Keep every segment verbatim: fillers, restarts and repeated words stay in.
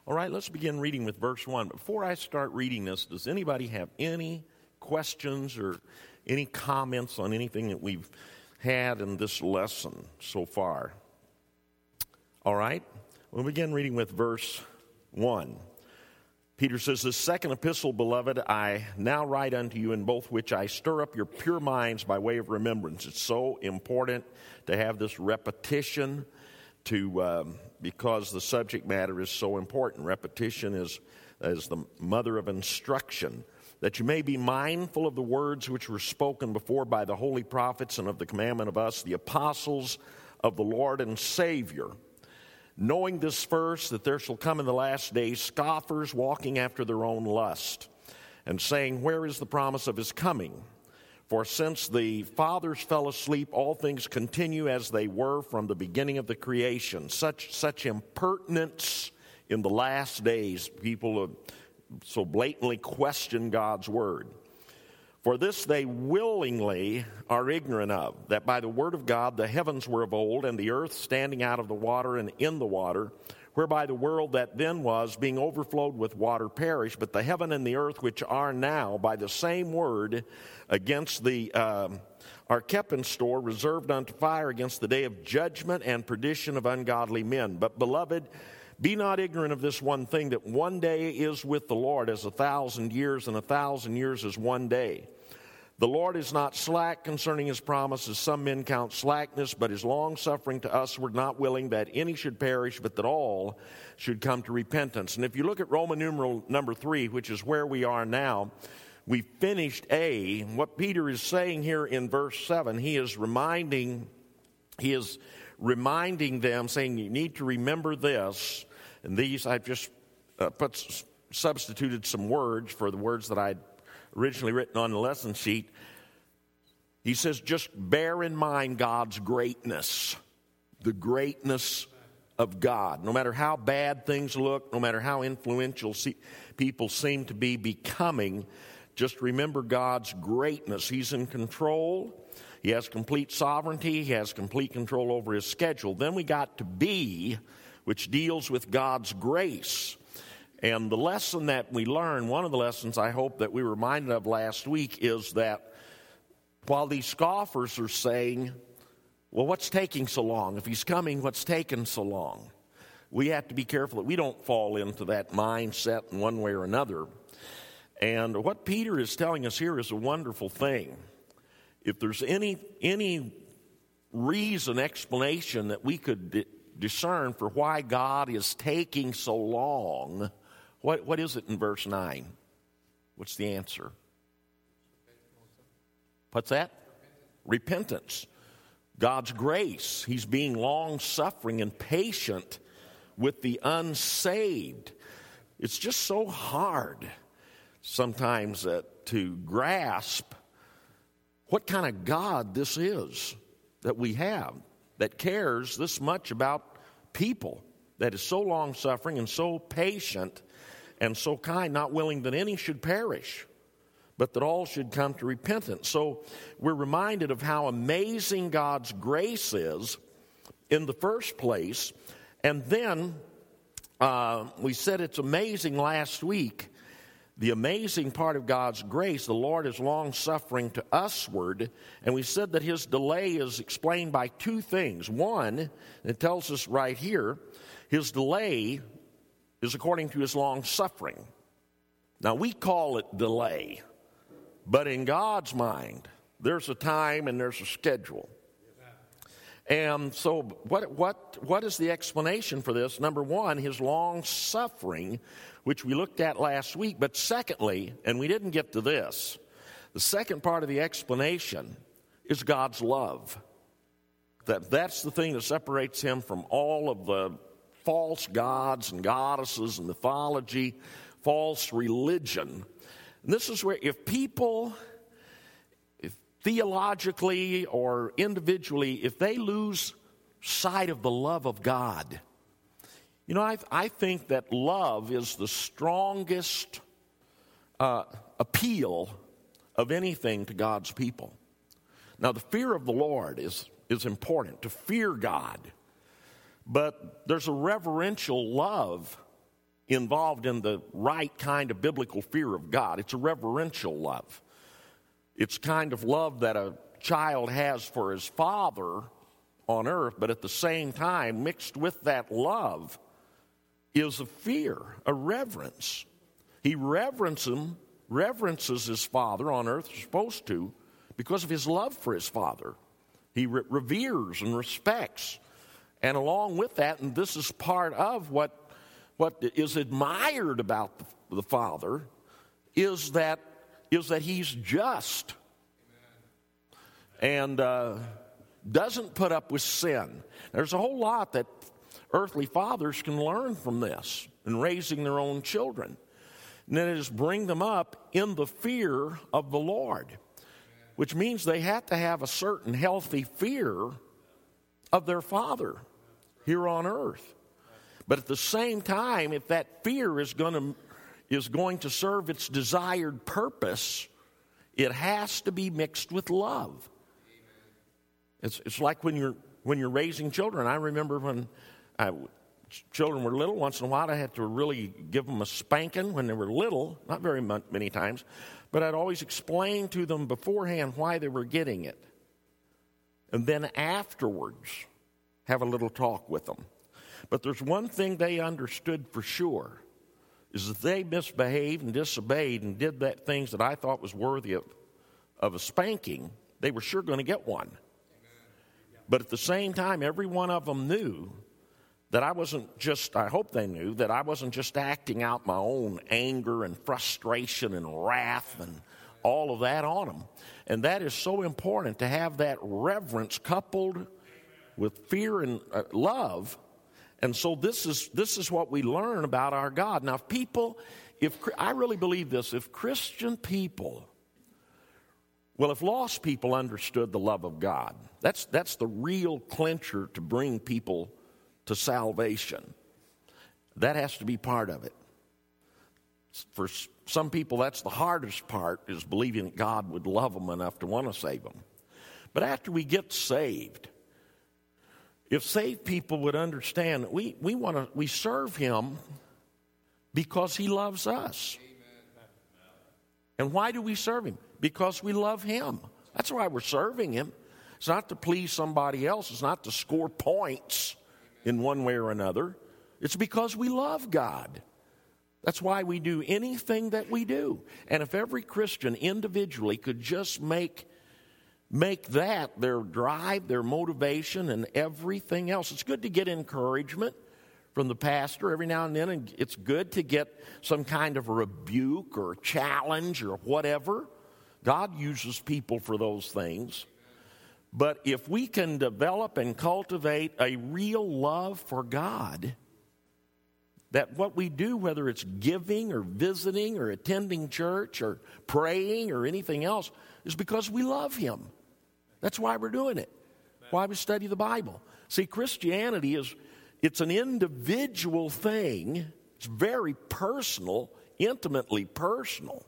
All right, let's begin reading with verse one. Before I start reading this, does anybody have any questions or any comments on anything that we've had in this lesson so far? All right, we'll begin reading with verse one. Peter says, "This second epistle, beloved, I now write unto you, in both which I stir up your pure minds by way of remembrance." It's so important to have this repetition to um, because the subject matter is so important. Repetition is, is the mother of instruction. "That you may be mindful of the words which were spoken before by the holy prophets, and of the commandment of us, the apostles of the Lord and Savior. Knowing this first, that there shall come in the last days scoffers, walking after their own lust, and saying, Where is the promise of his coming? For since the fathers fell asleep, all things continue as they were from the beginning of the creation." Such such impertinence in the last days. People have so blatantly question God's word. "For this they willingly are ignorant of, that by the word of God the heavens were of old, and the earth standing out of the water and in the water, whereby the world that then was, being overflowed with water, perished. But the heaven and the earth which are now, by the same word, against the um, are kept in store, reserved unto fire against the day of judgment and perdition of ungodly men. But, beloved, be not ignorant of this one thing, that one day is with the Lord as a thousand years, and a thousand years as one day. The Lord is not slack concerning his promises, some men count slackness, but is long-suffering to us. We're not willing that any should perish, but that all should come to repentance." And if you look at Roman numeral number three, which is where we are now, we finished A. What Peter is saying here in verse seven, he is reminding, he is reminding them, saying, you need to remember this. And these, I've just uh, put, substituted some words for the words that I'd originally written on the lesson sheet. He says, just bear in mind God's greatness, the greatness of God. No matter how bad things look, no matter how influential people seem to be becoming, just remember God's greatness. He's in control. He has complete sovereignty. He has complete control over his schedule. Then we got to B, which deals with God's grace. And the lesson that we learned, one of the lessons I hope that we were reminded of last week, is that while these scoffers are saying, well, what's taking so long? If he's coming, what's taking so long? We have to be careful that we don't fall into that mindset in one way or another. And what Peter is telling us here is a wonderful thing. If there's any any reason, explanation that we could di- discern for why God is taking so long, what what is it in verse nine? What's the answer? What's that? Repentance. God's grace. He's being long-suffering and patient with the unsaved. It's just so hard sometimes uh, to grasp what kind of God this is that we have, that cares this much about people, that is so long-suffering and so patient and so kind, not willing that any should perish, but that all should come to repentance. So we're reminded of how amazing God's grace is in the first place. And then uh, we said it's amazing last week. The amazing part of God's grace, the Lord is long-suffering to usward, and we said that his delay is explained by two things. One, it tells us right here, his delay is according to his long-suffering. Now, we call it delay, but in God's mind, there's a time and there's a schedule. And so what what what is the explanation for this? Number one, his long-suffering, which we looked at last week. But secondly, and we didn't get to this, the second part of the explanation is God's love. That that's the thing that separates him from all of the false gods and goddesses and mythology, false religion. And this is where if people, if theologically or individually, if they lose sight of the love of God, you know, I, I think that love is the strongest uh, appeal of anything to God's people. Now, the fear of the Lord is, is important, to fear God. But there's a reverential love involved in the right kind of biblical fear of God. It's a reverential love. It's kind of love that a child has for his father on earth, but at the same time, mixed with that love is a fear, a reverence. He reverences him, reverences his father on earth, is supposed to, because of his love for his father. He re- reveres and respects. And along with that, and this is part of what what is admired about the, the Father, is that is that he's just. Amen. And uh, doesn't put up with sin. There's a whole lot that earthly fathers can learn from this in raising their own children. And that is bring them up in the fear of the Lord, which means they have to have a certain healthy fear of their Father here on earth. But at the same time, if that fear is going to is going to serve its desired purpose, it has to be mixed with love. It's it's like when you're when you're raising children. I remember when I, children were little. Once in a while, I had to really give them a spanking when they were little. Not very many times, but I'd always explain to them beforehand why they were getting it, and then afterwards have a little talk with them. But there's one thing they understood for sure, is that they misbehaved and disobeyed and did that things that I thought was worthy of, of a spanking, they were sure going to get one. But at the same time, every one of them knew that I wasn't just, I hope they knew, that I wasn't just acting out my own anger and frustration and wrath and all of that on them. And that is so important, to have that reverence coupled with fear and uh, love. And so this is this is what we learn about our God. Now, if people, if I really believe this, if Christian people, well, if lost people understood the love of God, that's that's the real clincher to bring people to salvation. That has to be part of it. For some people, that's the hardest part, is believing that God would love them enough to want to save them. But after we get saved, if saved people would understand that we, we want to we serve him because he loves us. Amen. And why do we serve him? Because we love him. That's why we're serving him. It's not to please somebody else. It's not to score points in one way or another. It's because we love God. That's why we do anything that we do. And if every Christian individually could just make Make that their drive, their motivation, and everything else. It's good to get encouragement from the pastor every now and then, and it's good to get some kind of a rebuke or challenge or whatever. God uses people for those things. But if we can develop and cultivate a real love for God, that what we do, whether it's giving or visiting or attending church or praying or anything else, is because we love him. That's why we're doing it. Why we study the Bible. See, Christianity is, it's an individual thing. It's very personal, intimately personal.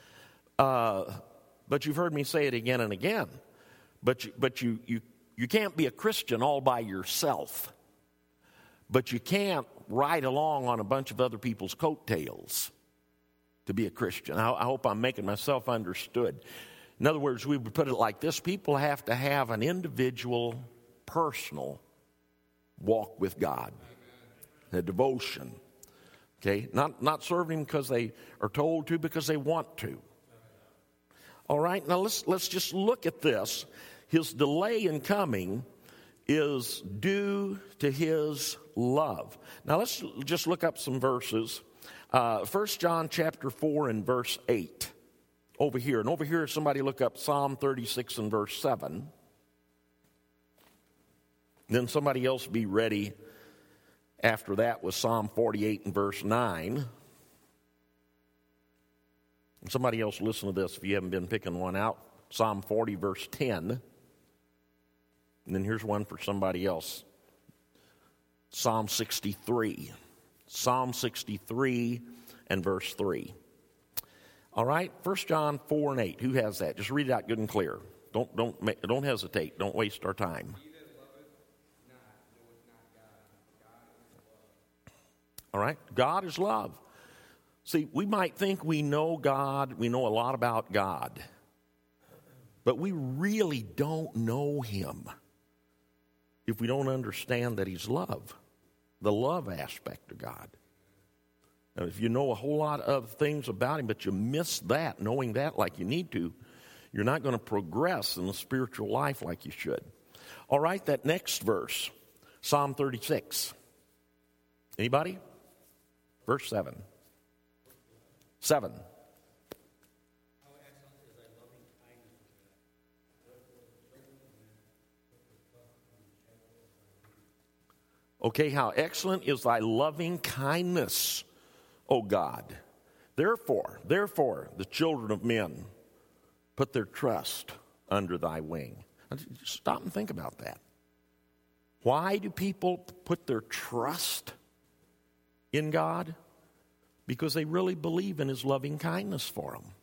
Uh, but you've heard me say it again and again. But you, but you, you, you can't be a Christian all by yourself. But you can't ride along on a bunch of other people's coattails to be a Christian. I, I hope I'm making myself understood. In other words, we would put it like this. People have to have an individual, personal walk with God. A devotion. Okay? Not, not serving because they are told to, because they want to. All right? Now let's, let's just look at this. His delay in coming is due to his love. Now let's just look up some verses. Uh, First John chapter four and verse eight. Over here. And over here, somebody look up Psalm thirty-six and verse seven. Then somebody else be ready after that with Psalm forty-eight and verse nine. And somebody else listen to this if you haven't been picking one out. Psalm forty verse ten. And then here's one for somebody else. Psalm sixty-three. Psalm sixty-three and verse three. All right, First John four and eight. Who has that? Just read it out good and clear. Don't don't don't hesitate. Don't waste our time. All right? God is love. See, we might think we know God, we know a lot about God, but we really don't know him if we don't understand that he's love, the love aspect of God. Now, if you know a whole lot of things about him, but you miss that, knowing that like you need to, you're not going to progress in the spiritual life like you should. All right, that next verse, Psalm thirty-six. Anybody? Verse seven. Seven. Okay, how excellent is thy loving kindness, O God. Therefore, therefore, the children of men put their trust under thy wing. Stop and think about that. Why do people put their trust in God? Because they really believe in his loving kindness for them.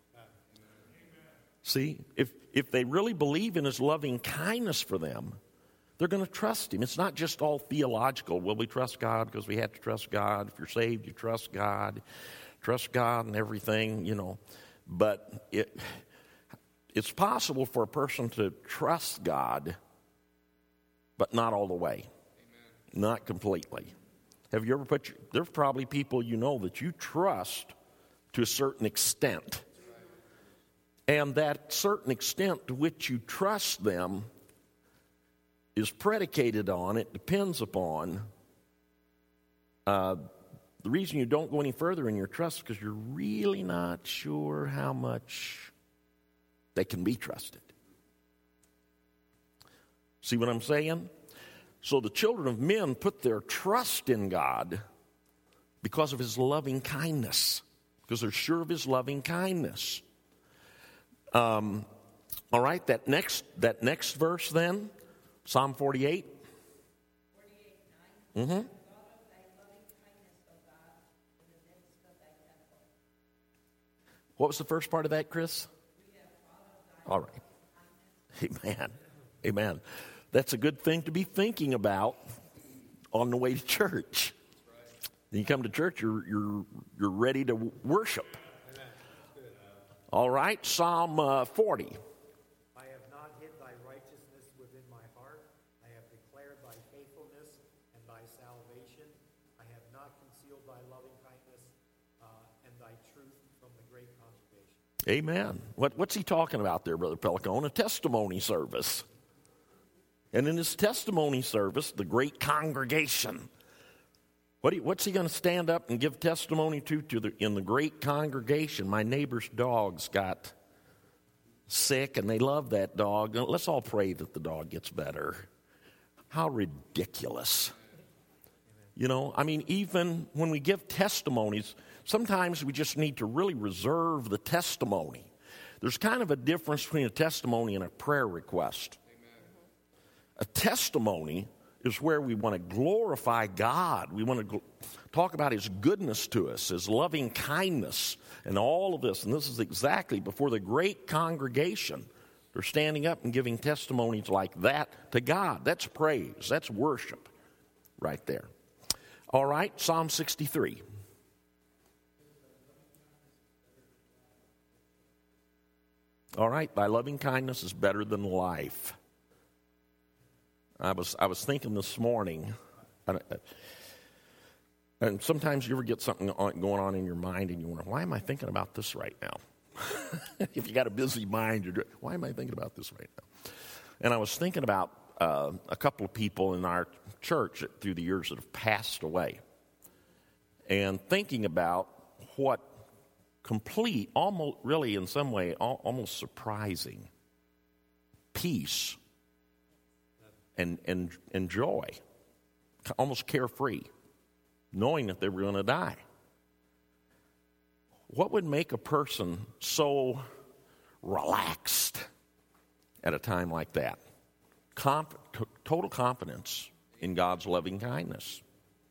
See, if, if they really believe in his loving kindness for them, they're going to trust him. It's not just all theological. Well, we trust God because we have to trust God. If you're saved, you trust God. Trust God and everything, you know. But it, it's possible for a person to trust God, but not all the way. Amen. Not completely. Have you ever put, your, there's probably people you know that you trust to a certain extent. And that certain extent to which you trust them is predicated on, it depends upon, uh, the reason you don't go any further in your trust is because you're really not sure how much they can be trusted. See what I'm saying? So the children of men put their trust in God because of his loving kindness, because they're sure of his loving kindness. Um, all right, that next that next verse then, Psalm forty-eight. forty-eight, nine. Mm-hmm. What was the first part of that, Chris? All right. Amen. Amen. That's a good thing to be thinking about on the way to church. When you come to church, you're you're you're ready to worship. All right, Psalm uh, forty. I have not hid thy righteousness within my heart. I have declared thy faithfulness and thy salvation. I have not concealed thy loving kindness uh, and thy truth from the great congregation. Amen. What, what's he talking about there, Brother Pelicone? A testimony service. And in his testimony service, the great congregation, what he, what's he going to stand up and give testimony to, to the, in the great congregation? My neighbor's dogs got sick, and they love that dog. Let's all pray that the dog gets better. How ridiculous. You know, I mean, even when we give testimonies, sometimes we just need to really reserve the testimony. There's kind of a difference between a testimony and a prayer request. A testimony is where we want to glorify God. We want to gl- talk about his goodness to us, his loving kindness, and all of this. And this is exactly before the great congregation. They're standing up and giving testimonies like that to God. That's praise. That's worship right there. All right, Psalm sixty-three. All right, thy loving kindness is better than life. I was I was thinking this morning, and sometimes you ever get something going on in your mind and you wonder, why am I thinking about this right now? If you got a busy mind, you're why am I thinking about this right now? And I was thinking about uh, a couple of people in our church that, through the years, that have passed away, and thinking about what complete, almost really in some way, almost surprising peace and, and, and joy, almost carefree, knowing that they were going to die. What would make a person so relaxed at a time like that? Comp- t- total confidence in God's loving kindness.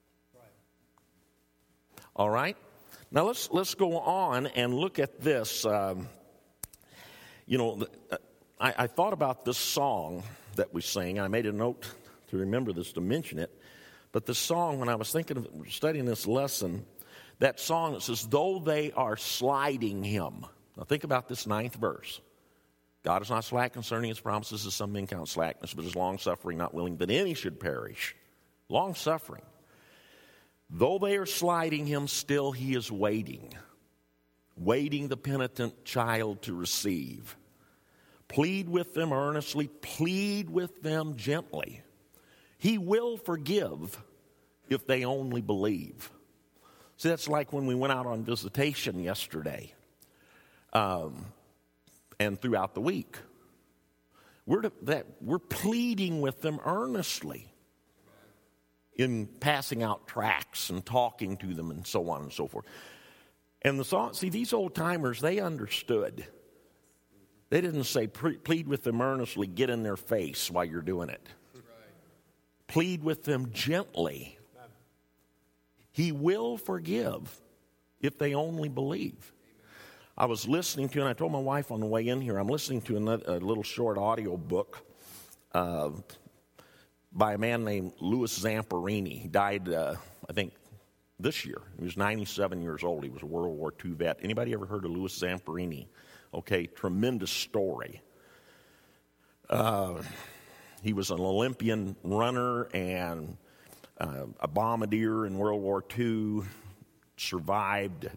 All right? Now let's let's go on and look at this. Um, you know, I, I thought about this song that we sing. I made a note to remember this, to mention it. But the song, when I was thinking of studying this lesson, that song, it says, though they are sliding him. Now think about this ninth verse. God is not slack concerning his promises, as some men count slackness, but is long-suffering, not willing that any should perish. Long-suffering. Though they are sliding him, still he is waiting. Waiting the penitent child to receive. Plead with them earnestly. Plead with them gently. He will forgive if they only believe. See, that's like when we went out on visitation yesterday. Um, and throughout the week. We're, to, that, we're pleading with them earnestly in passing out tracts and talking to them and so on and so forth. And the song, see, these old timers, they understood. They didn't say, plead with them earnestly, get in their face while you're doing it. Right. Plead with them gently. He will forgive if they only believe. I was listening to, and I told my wife on the way in here, I'm listening to another, a little short audio book uh, by a man named Louis Zamperini. He died, uh, I think, this year. He was ninety-seven years old. He was a World War Two vet. Anybody ever heard of Louis Zamperini? Okay, tremendous story. Uh, he was an Olympian runner and uh, a bombardier in World War Two, survived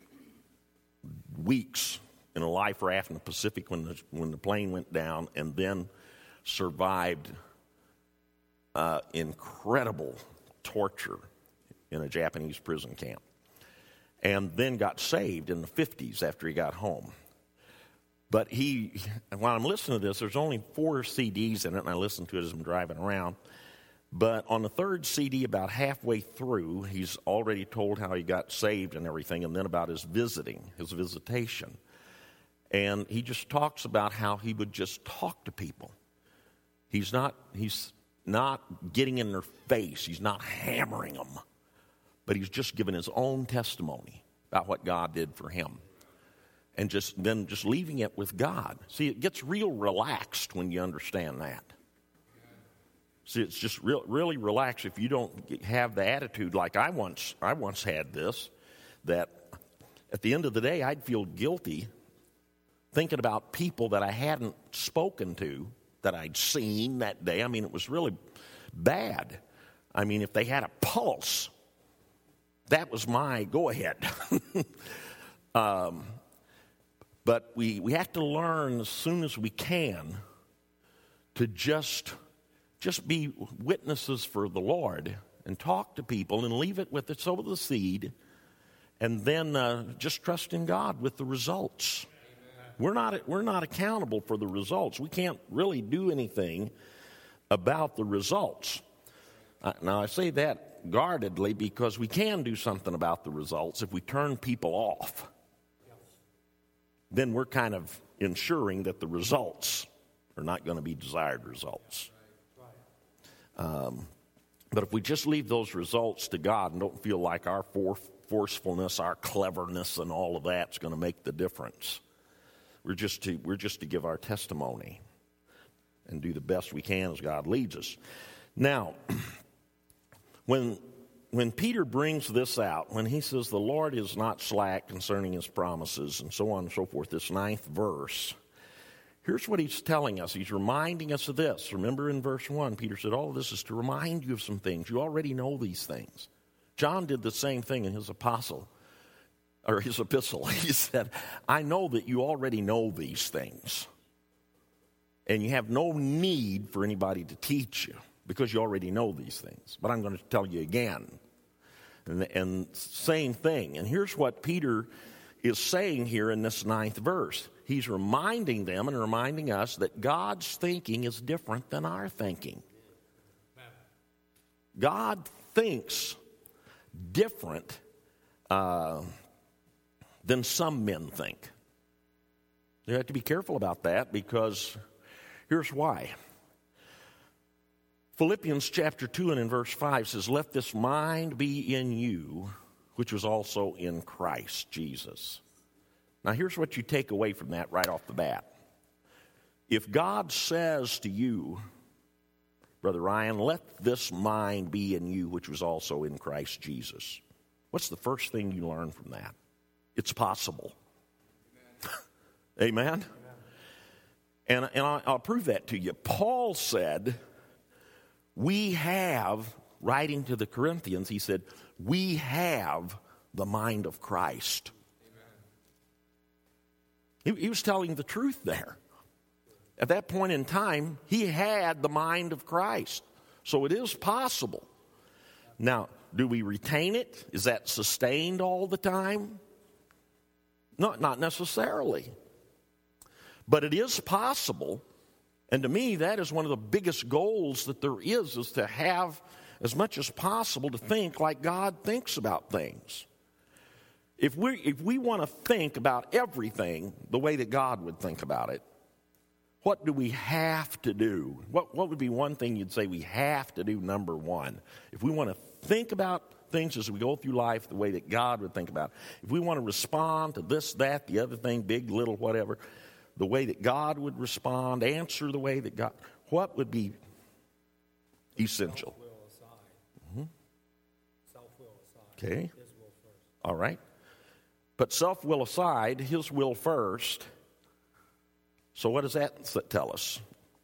weeks in a life raft in the Pacific when the, when the plane went down, and then survived uh, incredible torture in a Japanese prison camp. And then got saved in the fifties after he got home. But he, while I'm listening to this, there's only four C Ds in it, and I listened to it as I'm driving around. But on the third C D, about halfway through, he's already told how he got saved and everything, and then about his visiting, his visitation. And he just talks about how he would just talk to people. He's not, he's not getting in their face. He's not hammering them. But he's just giving his own testimony about what God did for him. And just then just leaving it with God. See, it gets real relaxed when you understand that. See, it's just real, really relaxed if you don't have the attitude like I once I once had this, that at the end of the day I'd feel guilty thinking about people that I hadn't spoken to, that I'd seen that day. I mean, it was really bad. I mean, if they had a pulse, that was my go-ahead. um, but we, we have to learn as soon as we can to just... Just be witnesses for the Lord and talk to people and leave it with it, sow the seed, and then uh, just trust in God with the results. Amen. We're not we're not accountable for the results. We can't really do anything about the results. Uh, now I say that guardedly because we can do something about the results if we turn people off. Yes. Then we're kind of ensuring that the results are not going to be desired results. Um, but if we just leave those results to God and don't feel like our for- forcefulness, our cleverness, and all of that's going to make the difference, we're just to we're just to give our testimony and do the best we can as God leads us. Now, when when Peter brings this out, when he says the Lord is not slack concerning his promises, and so on and so forth, this ninth verse. Here's what he's telling us. He's reminding us of this. Remember in verse one, Peter said, all of this is to remind you of some things. You already know these things. John did the same thing in his apostle, or his epistle. He said, I know that you already know these things. And you have no need for anybody to teach you because you already know these things. But I'm going to tell you again. And, and same thing. And here's what Peter is saying here in this ninth verse. He's reminding them and reminding us that God's thinking is different than our thinking. God thinks different uh, than some men think. You have to be careful about that because here's why. Philippians chapter two and in verse five says, let this mind be in you, which was also in Christ Jesus. Now, here's what you take away from that right off the bat. If God says to you Brother Ryan, let this mind be in you, which was also in Christ Jesus. What's the first thing you learn from that? It's possible. Amen? Amen? And, and I'll, I'll prove that to you. Paul said, we have, writing to the Corinthians, he said, we have the mind of Christ. He, he was telling the truth there. At that point in time, he had the mind of Christ. So it is possible. Now, do we retain it? Is that sustained all the time? No, not necessarily. But it is possible. And to me, that is one of the biggest goals that there is, is to have as much as possible to think like God thinks about things. If we if we want to think about everything the way that God would think about it, what do we have to do? What what would be one thing you'd say we have to do, number one? If we want to think about things as we go through life the way that God would think about it, if we want to respond to this, that, the other thing, big, little, whatever, the way that God would respond, answer the way that God, what would be essential? Self-will aside. Mm-hmm. Self-will aside. Okay. His will first. All right. But self-will aside, his will first. So what does that tell us?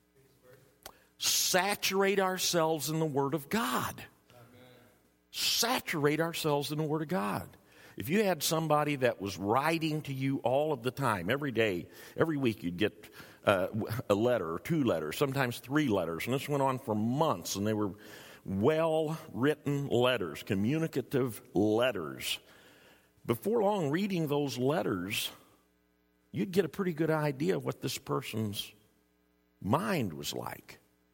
Saturate ourselves in the Word of God. Amen. Saturate ourselves in the Word of God. If you had somebody that was writing to you all of the time, every day, every week, you'd get uh, a letter or two letters, sometimes three letters, and this went on for months, and they were well-written letters, communicative letters. Before long, reading those letters, you'd get a pretty good idea of what this person's mind was like.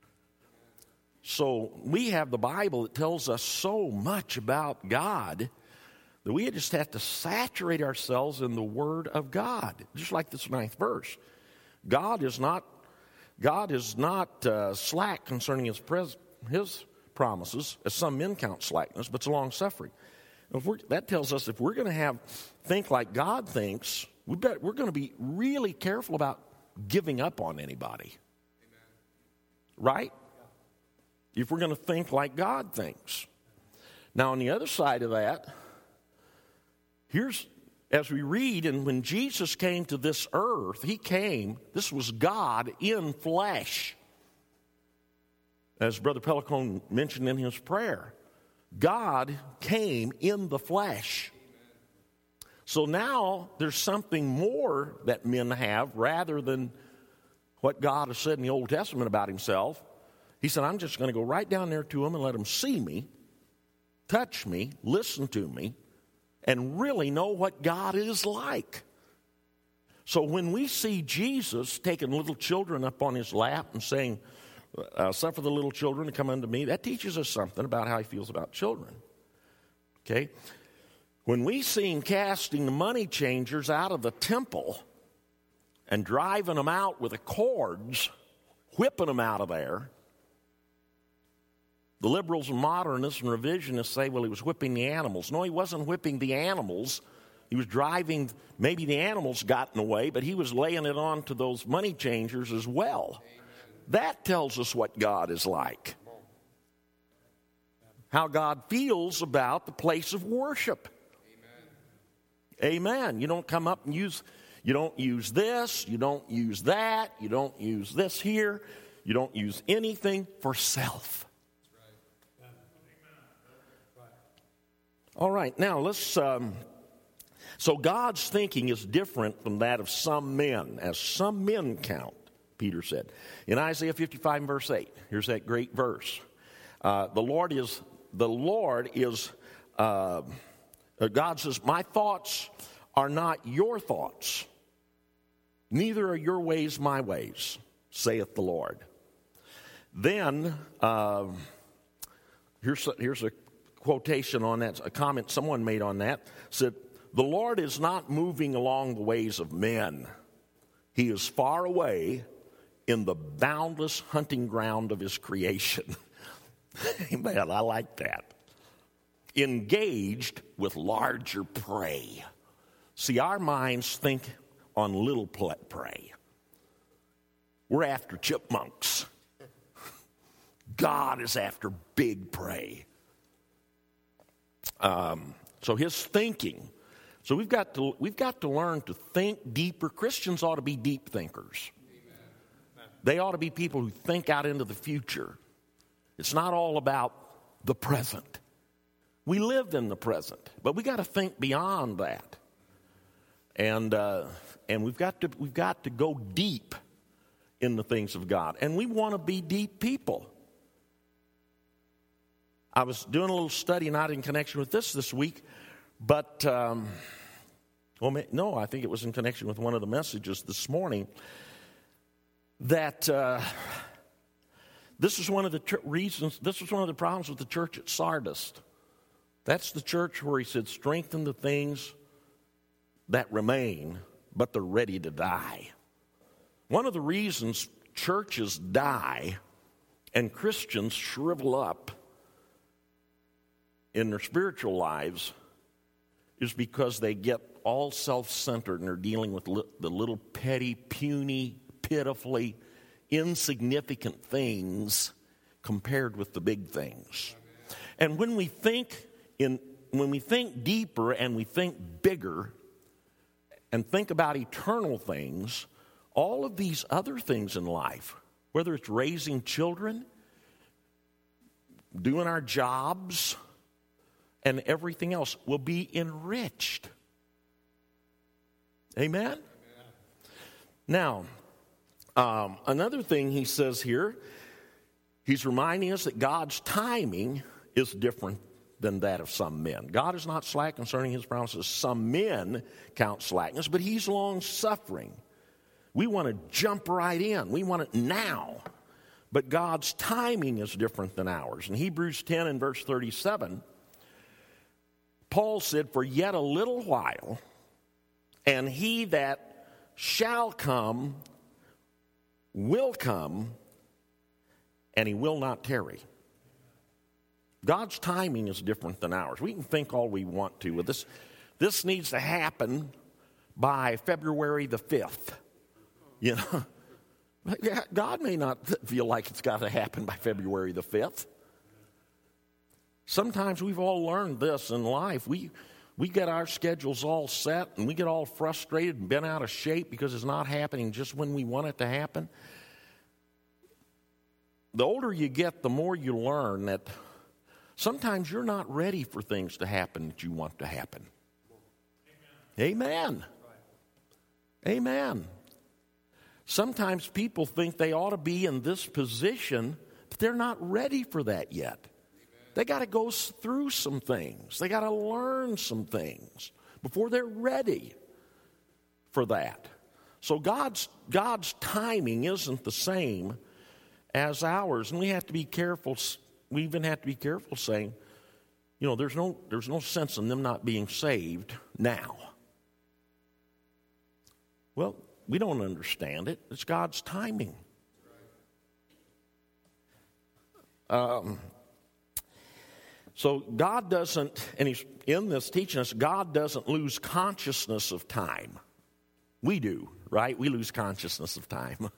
So we have the Bible that tells us so much about God that we just have to saturate ourselves in the Word of God. Just like this ninth verse. God is not, God is not uh, slack concerning his, pres- his promises, as some men count slackness, but it's long-suffering. If we're, that tells us if we're going to have think like God thinks, we bet we're going to be really careful about giving up on anybody. Amen. Right? Yeah. If we're going to think like God thinks. Now, on the other side of that, here's, as we read, and when Jesus came to this earth, he came, this was God in flesh. As Brother Pelicone mentioned in his prayer, God came in the flesh. So now there's something more that men have rather than what God has said in the Old Testament about himself. He said, I'm just going to go right down there to him and let him see me, touch me, listen to me, and really know what God is like. So when we see Jesus taking little children up on his lap and saying, uh, suffer the little children to come unto me, that teaches us something about how he feels about children. Okay? When we see him casting the money changers out of the temple and driving them out with the cords, whipping them out of there, the liberals and modernists and revisionists say, well, he was whipping the animals. No, he wasn't whipping the animals. He was driving, maybe the animals got in the way, but he was laying it on to those money changers as well. Amen. That tells us what God is like. How God feels about the place of worship. Amen. Amen. You don't come up and use, you don't use this, you don't use that, you don't use this here, you don't use anything for self. All right, now let's, um, so God's thinking is different from that of some men, as some men count, Peter said. In Isaiah fifty-five and verse eight, here's that great verse. Uh, the Lord is, the Lord is, uh, God says, my thoughts are not your thoughts, neither are your ways my ways, saith the Lord. Then, uh, here's, here's a quotation on that, a comment someone made on that, said, the Lord is not moving along the ways of men. He is far away in the boundless hunting ground of his creation. Amen, I like that. Engaged with larger prey. See, our minds think on little prey. We're after chipmunks. God is after big prey. Um, so his thinking. So we've got to we've got to learn to think deeper. Christians ought to be deep thinkers. Amen. They ought to be people who think out into the future. It's not all about the present. We live in the present, but we got to think beyond that. And uh, and we've got to we've got to go deep in the things of God. And we want to be deep people. I was doing a little study, not in connection with this this week, but, um, well, no, I think it was in connection with one of the messages this morning, that uh, this is one of the tr- reasons, this was one of the problems with the church at Sardis. That's the church where he said, strengthen the things that remain, but they're ready to die. One of the reasons churches die and Christians shrivel up in their spiritual lives is because they get all self-centered and they're dealing with li- the little petty, puny, pitifully insignificant things compared with the big things. And when we think in when we think deeper and we think bigger and think about eternal things, all of these other things in life, whether it's raising children, doing our jobs, and everything else, will be enriched. Amen? Amen. Now, um, another thing he says here, he's reminding us that God's timing is different than that of some men. God is not slack concerning his promises. Some men count slackness, but he's long-suffering. We want to jump right in. We want it now. But God's timing is different than ours. In Hebrews ten and verse thirty-seven, Paul said, for yet a little while, and he that shall come will come, and he will not tarry. God's timing is different than ours. We can think all we want to. This, this needs to happen by February the fifth. You know, God may not feel like it's got to happen by February the fifth. Sometimes we've all learned this in life. We we get our schedules all set and we get all frustrated and bent out of shape because it's not happening just when we want it to happen. The older you get, the more you learn that sometimes you're not ready for things to happen that you want to happen. Amen. Amen. Amen. Sometimes people think they ought to be in this position, but they're not ready for that yet. They got to go through some things. They got to learn some things before they're ready for that. So God's God's timing isn't the same as ours, and we have to be careful. We even have to be careful saying, you know, there's no there's no sense in them not being saved now. Well, we don't understand it. It's God's timing. Um. So God doesn't, and he's in this teaching us, God doesn't lose consciousness of time. We do, right? We lose consciousness of time.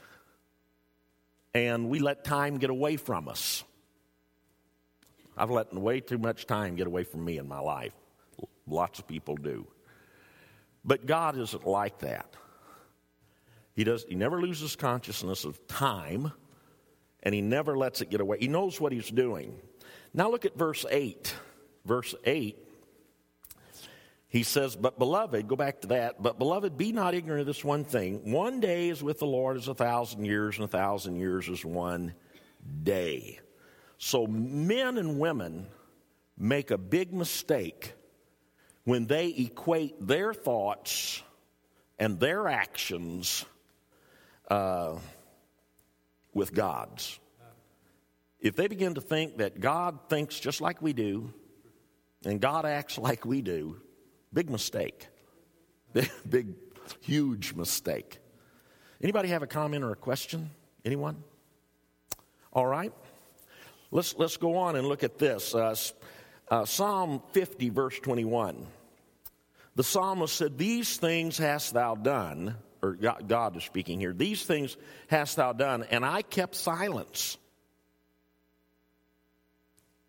And we let time get away from us. I've let way too much time get away from me in my life. Lots of people do. But God isn't like that. He does. He never loses consciousness of time, and he never lets it get away. He knows what he's doing. Now look at verse eight. Verse eight, he says, but beloved, go back to that, but beloved, be not ignorant of this one thing. One day is with the Lord as a thousand years, and a thousand years is one day. So men and women make a big mistake when they equate their thoughts and their actions uh, with God's. If they begin to think that God thinks just like we do and God acts like we do, big mistake. Big, big huge mistake. Anybody have a comment or a question? Anyone? All right. Let's let's go on and look at this. Uh, uh, Psalm fifty, verse twenty-one. The psalmist said, these things hast thou done, or God is speaking here, these things hast thou done, and I kept silence.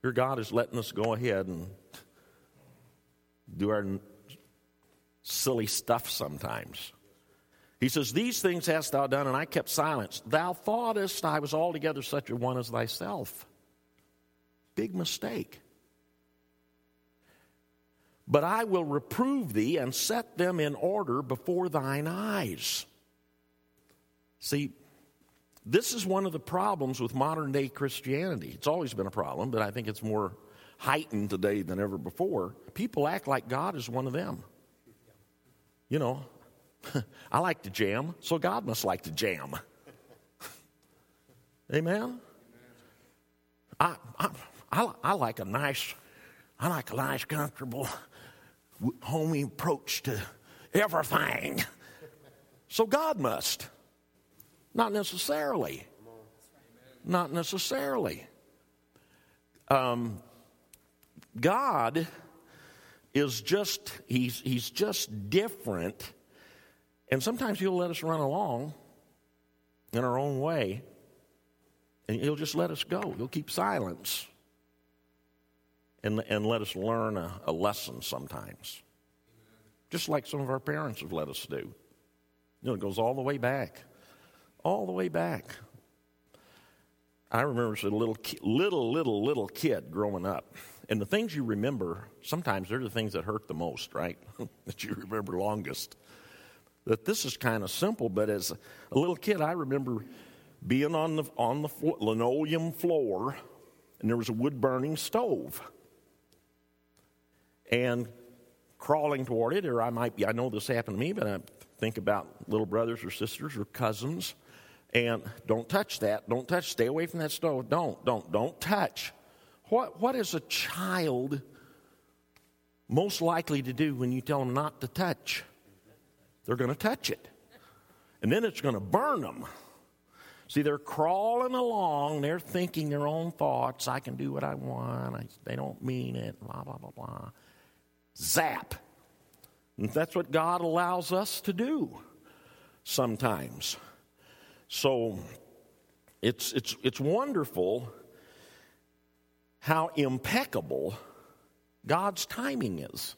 Here God is letting us go ahead and do our silly stuff sometimes. He says, these things hast thou done, and I kept silence. Thou thoughtest I was altogether such a one as thyself. Big mistake. But I will reprove thee and set them in order before thine eyes. See, this is one of the problems with modern day Christianity. It's always been a problem, but I think it's more heightened today than ever before. People act like God is one of them. You know, I like to jam, so God must like to jam. Amen? I, I, I, I like a nice, I like a nice, comfortable, homey approach to everything. So God must. Not necessarily. Not necessarily. Um, God is just, he's, he's just different. And sometimes he'll let us run along in our own way. And he'll just let us go. He'll keep silence. And, and let us learn a, a lesson sometimes. Just like some of our parents have let us do. You know, it goes all the way back. All the way back. I remember as a little, little, little, little kid growing up. And the things you remember, sometimes they're the things that hurt the most, right? That you remember longest. That this is kind of simple, but as a little kid, I remember being on the on the flo- linoleum floor, and there was a wood-burning stove. And crawling toward it, or I might be, I know this happened to me, but I think about little brothers or sisters or cousins. And don't touch that. Don't touch. Stay away from that stove. Don't, don't, don't touch. What, what is a child most likely to do when you tell them not to touch? They're going to touch it. And then it's going to burn them. See, they're crawling along. They're thinking their own thoughts. I can do what I want. I, they don't mean it. Blah, blah, blah, blah. Zap. And that's what God allows us to do sometimes. So it's it's it's wonderful how impeccable God's timing is.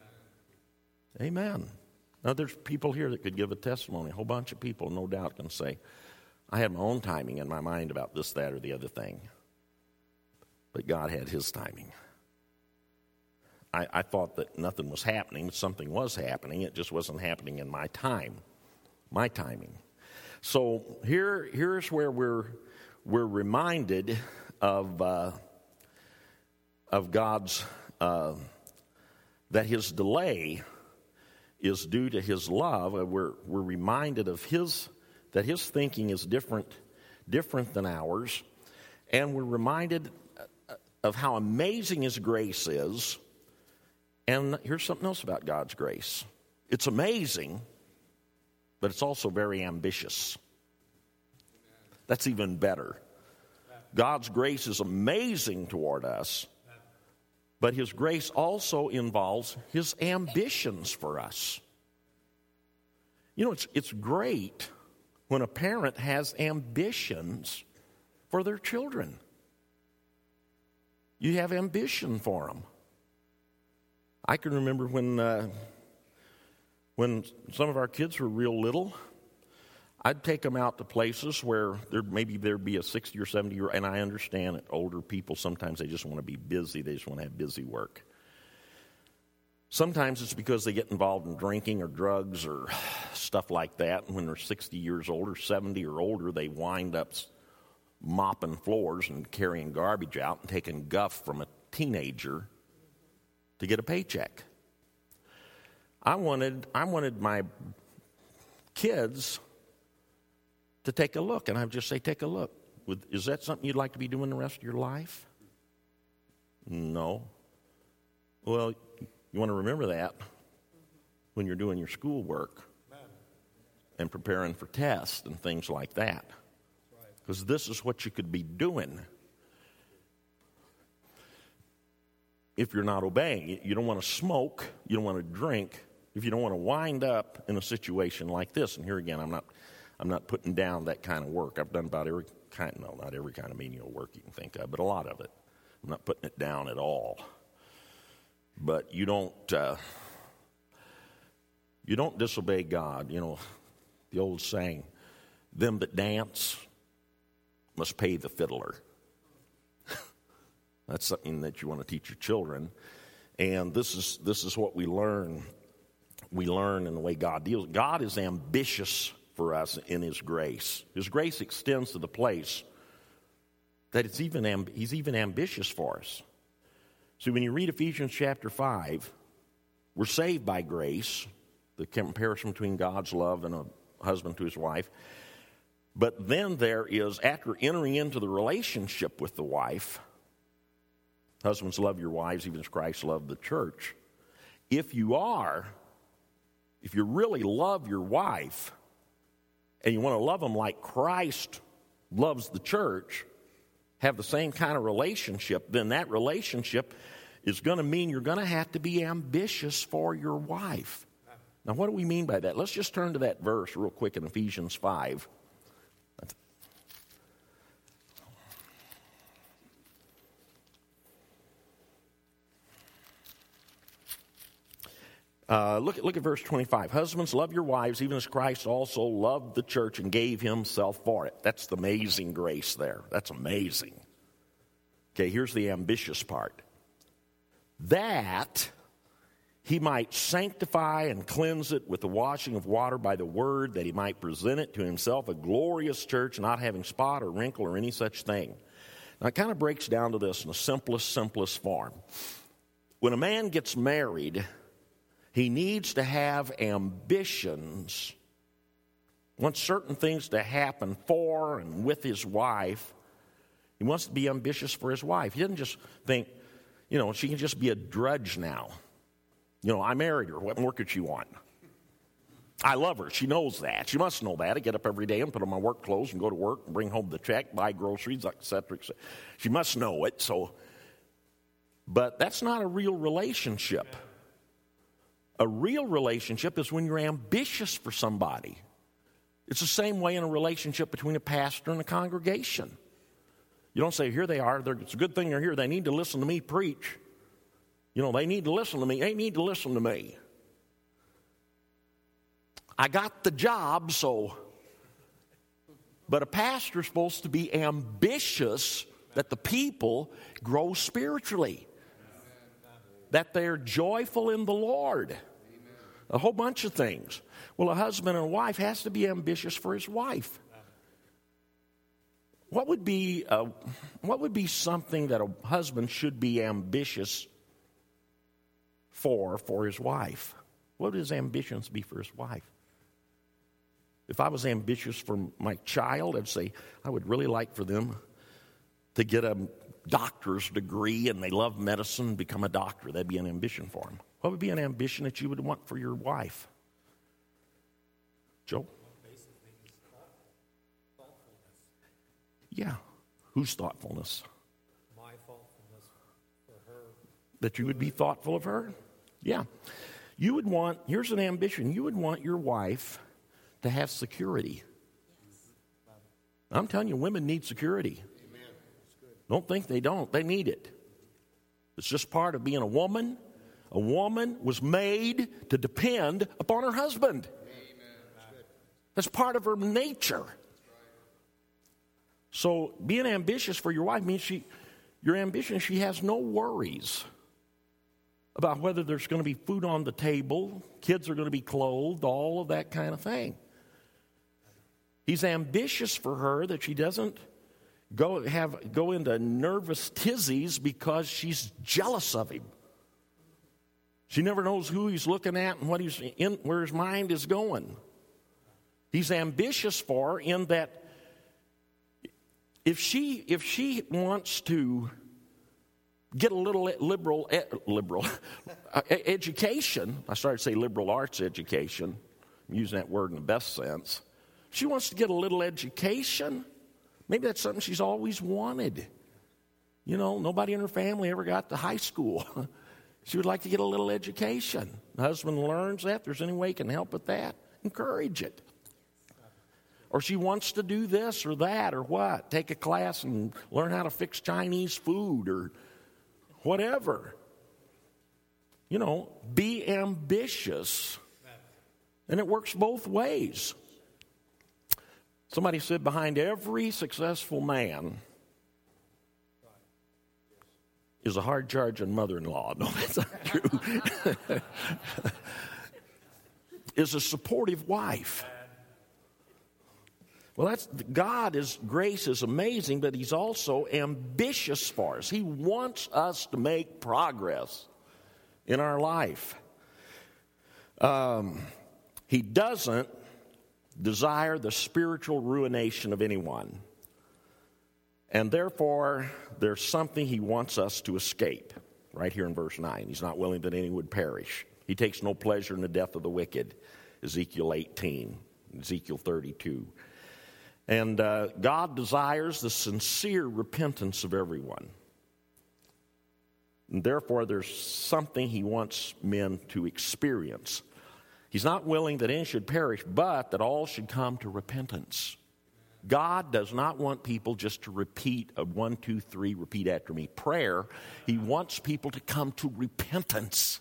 Amen. Now there's people here that could give a testimony. A whole bunch of people, no doubt, can say, I had my own timing in my mind about this, that, or the other thing. But God had his timing. I, I thought that nothing was happening. Something was happening. It just wasn't happening in my time, my timing. So here, here's where we're we're reminded of uh, of God's uh, that His delay is due to His love. We're we're reminded of His that His thinking is different different than ours, and we're reminded of how amazing His grace is. And here's something else about God's grace: it's amazing, but it's also very ambitious. That's even better. God's grace is amazing toward us, but His grace also involves His ambitions for us. You know, it's it's great when a parent has ambitions for their children. You have ambition for them. I can remember when uh, when some of our kids were real little, I'd take them out to places where there maybe there'd be a sixty or seventy year, and I understand that older people, sometimes they just want to be busy. They just want to have busy work. Sometimes it's because they get involved in drinking or drugs or stuff like that. And when they're sixty years old or seventy or older, they wind up mopping floors and carrying garbage out and taking guff from a teenager to get a paycheck. I wanted I wanted my kids to take a look, and I would just say, take a look. Is that something you'd like to be doing the rest of your life? No. Well, you want to remember that when you're doing your schoolwork and preparing for tests and things like that. Because this is what you could be doing if you're not obeying. You don't want to smoke. You don't want to drink. If you don't want to wind up in a situation like this. And here again, I'm not I'm not putting down that kind of work. I've done about every kind, no, not every kind of menial work you can think of, but a lot of it. I'm not putting it down at all. But you don't uh, you don't disobey God. You know, the old saying, them that dance must pay the fiddler. That's something that you want to teach your children. And this is this is what we learn. We learn in the way God deals. God is ambitious for us in His grace. His grace extends to the place that it's even amb- He's even ambitious for us. So when you read Ephesians chapter five, we're saved by grace, the comparison between God's love and a husband to his wife. But then there is, after entering into the relationship with the wife, husbands, love your wives, even as Christ loved the church. If you are, if you really love your wife, and you want to love them like Christ loves the church, have the same kind of relationship, then that relationship is going to mean you're going to have to be ambitious for your wife. Now, what do we mean by that? Let's just turn to that verse real quick in Ephesians five. Uh, look at look at verse twenty-five. Husbands, love your wives, even as Christ also loved the church and gave himself for it. That's the amazing grace there. That's amazing. Okay, here's the ambitious part. That he might sanctify and cleanse it with the washing of water by the word, that he might present it to himself a glorious church, not having spot or wrinkle or any such thing. Now, it kind of breaks down to this in the simplest, simplest form. When a man gets married, he needs to have ambitions, wants certain things to happen for and with his wife. He wants to be ambitious for his wife. He doesn't just think, you know, she can just be a drudge now. You know, I married her. What more could she want? I love her. She knows that. She must know that. I get up every day and put on my work clothes and go to work and bring home the check, buy groceries, et cetera, et cetera. She must know it. So, but that's not a real relationship. A real relationship is when you're ambitious for somebody. It's the same way in a relationship between a pastor and a congregation. You don't say, here they are, they're, it's a good thing they're here, they need to listen to me preach. You know, they need to listen to me, they need to listen to me. I got the job, so. But a pastor's supposed to be ambitious that the people grow spiritually. That they're joyful in the Lord. A whole bunch of things. Well, a husband and a wife has to be ambitious for his wife. What would be uh, what would be something that a husband should be ambitious for for his wife? What would his ambitions be for his wife? If I was ambitious for my child, I'd say I would really like for them to get a doctor's degree and they love medicine and become a doctor. That'd be an ambition for them. What would be an ambition that you would want for your wife? Joe? Yeah. Whose thoughtfulness? My thoughtfulness for her. That you would be thoughtful of her? Yeah. You would want, here's an ambition, you would want your wife to have security. I'm telling you, women need security. Amen. Don't think they don't. They need it. It's just part of being a woman. A woman was made to depend upon her husband. Amen. That's part of her nature. So being ambitious for your wife means she, your ambition, she has no worries about whether there's going to be food on the table, kids are going to be clothed, all of that kind of thing. He's ambitious for her that she doesn't go have go into nervous tizzies because she's jealous of him. She never knows who he's looking at and what he's in, where his mind is going. He's ambitious for her in that if she if she wants to get a little liberal liberal education, I started to say liberal arts education. I'm using that word in the best sense. She wants to get a little education. Maybe that's something she's always wanted. You know, nobody in her family ever got to high school. She would like to get a little education. The husband learns that. If there's any way he can help with that, encourage it. Or she wants to do this or that or what. Take a class and learn how to fix Chinese food or whatever. You know, be ambitious. And it works both ways. Somebody said behind every successful man is a hard-charging mother-in-law. No, that's not true. Is a supportive wife. Well, that's God. His grace is amazing, but He's also ambitious for us. He wants us to make progress in our life. Um, he doesn't desire the spiritual ruination of anyone. And therefore, there's something He wants us to escape. Right here in verse nine. He's not willing that any would perish. He takes no pleasure in the death of the wicked. Ezekiel eighteen, Ezekiel thirty-two. And uh, God desires the sincere repentance of everyone. And therefore, there's something He wants men to experience. He's not willing that any should perish, but that all should come to repentance. God does not want people just to repeat a one, two, three, repeat after me prayer. He wants people to come to repentance.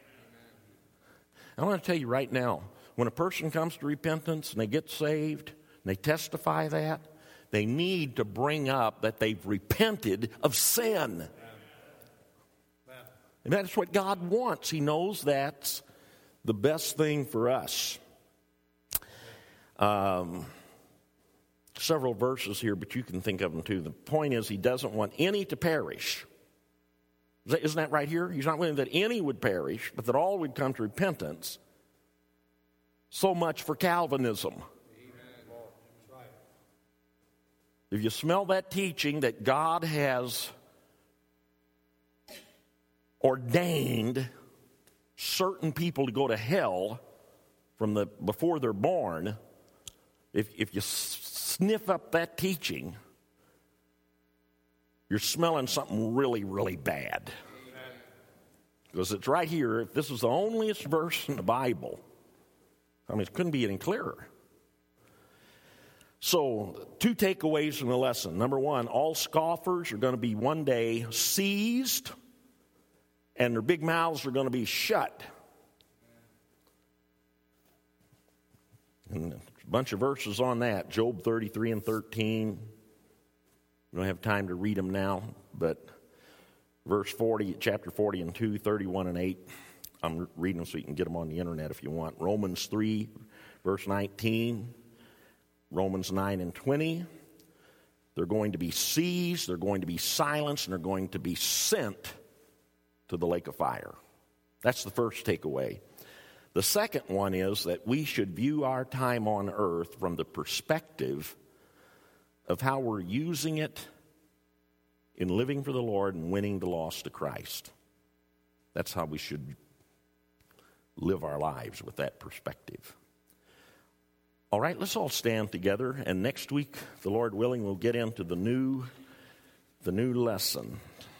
I want to tell you right now, when a person comes to repentance and they get saved, and they testify that, they need to bring up that they've repented of sin. And that's what God wants. He knows that's the best thing for us. Um, several verses here, but you can think of them too. The point is, He doesn't want any to perish. Isn't that right here? He's not willing that any would perish, but that all would come to repentance. So much for Calvinism. If you smell that teaching that God has ordained certain people to go to hell from the before they're born, if if you sniff up that teaching, you're smelling something really, really bad. Because it's right here. If this is the onlyest verse in the Bible, I mean, it couldn't be any clearer. So, two takeaways from the lesson. Number one, all scoffers are going to be one day seized, and their big mouths are going to be shut. And a bunch of verses on that, Job thirty-three and thirteen. We don't have time to read them now, but verse forty, chapter forty and two, thirty-one and eight. I'm reading them so you can get them on the internet if you want. Romans three, verse nineteen. Romans nine and twenty. They're going to be seized, they're going to be silenced, and they're going to be sent to the lake of fire. That's the first takeaway. The second one is that we should view our time on earth from the perspective of how we're using it in living for the Lord and winning the lost to Christ. That's how we should live our lives, with that perspective. All right, let's all stand together, and next week, the Lord willing, we'll get into the new, the new lesson.